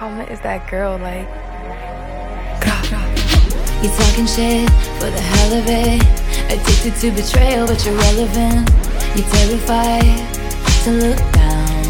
Karma is that girl, like. You talking shit for the hell of it. Addicted to betrayal, but you're relevant. You're terrified to look down.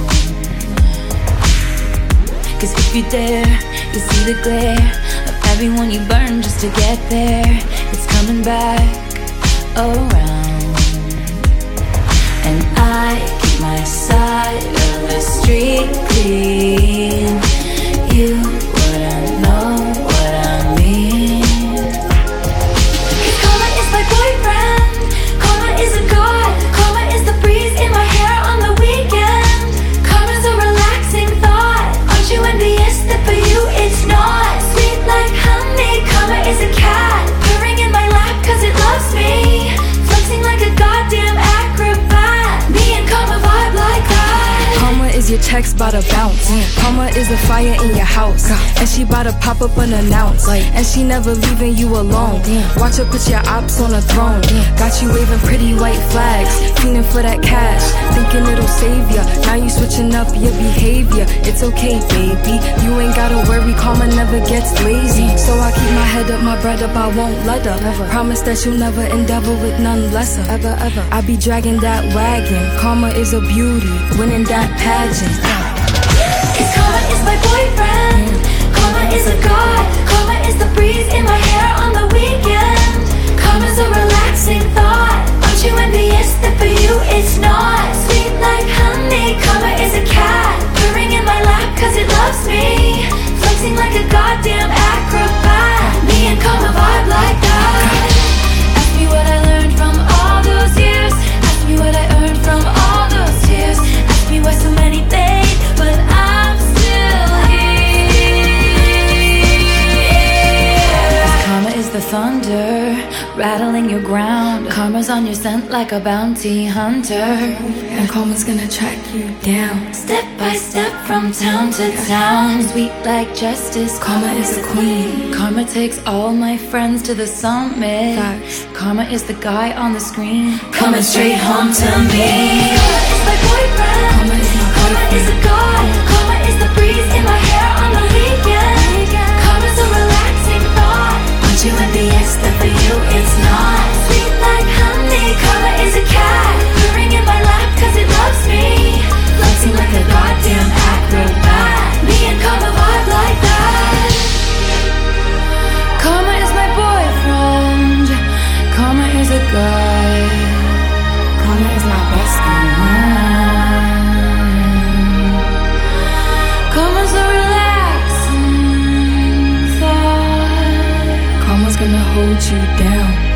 Cause if you dare, you see the glare of everyone you burn just to get there. It's coming back around. And I keep my side of the street clean. You wouldn't know what I mean. Cause karma is my boyfriend. Karma is a god. Karma is the breeze in my hair on the weekend. Karma's a relaxing thought. Aren't you envious that for you it's not? Sweet like honey. Karma is a cat purring in my lap cause it loves me. Flexing like a goddamn acrobat. Me and karma vibe like that. Karma is your text bout to bounce. Karma is the fire in your house, and she bout to pop up unannounced. And she never leaving you alone. Watch her put your ops on a throne. Got you waving pretty white flags, fiending for that cash, thinking it'll save ya. Now you switching up your behavior. It's okay, baby, you ain't gotta worry. Karma never gets lazy. So I keep my head up, my bread up, I won't let her. Promise that you'll never endeavor with none lesser. Ever. I be dragging that wagon. Karma is a beauty, winning that pageant. Cause karma is my boyfriend. Karma is a god. Karma is the breeze in my hair on the weekend. Karma's a relaxing thought. Aren't you envious that for you it's not? Sweet like honey. Karma is a cat purring in my lap cause it loves me. Flexing like a goddamn acrobat. Me and karma vibe like that. Ask me what I learned from all those years. Ask me what I earned from all those tears. Ask me why so many fade, but I'm still here. Cause karma is the thunder rattling your ground. Karma's on your scent like a bounty hunter. And karma's gonna track you down, Step by step from town to town. Sweet like justice. Karma is a queen. Karma takes all my friends to the summit. Facts. Karma is the guy on the screen coming straight home to me. Karma is my boyfriend. Karma is my Karma is a god. Karma is the breeze in my hair on the weekend. Karma's a relaxing thought. Aren't you envious that for you it's not? Sweet like honey. Karma is a cat purring in my lap cause it loves me. Flexing like a goddamn acrobat. Me and karma vibe like that. Karma is my boyfriend. Karma is a god. Karma is my best Karma's a relaxing thought. Karma's gonna hold you down.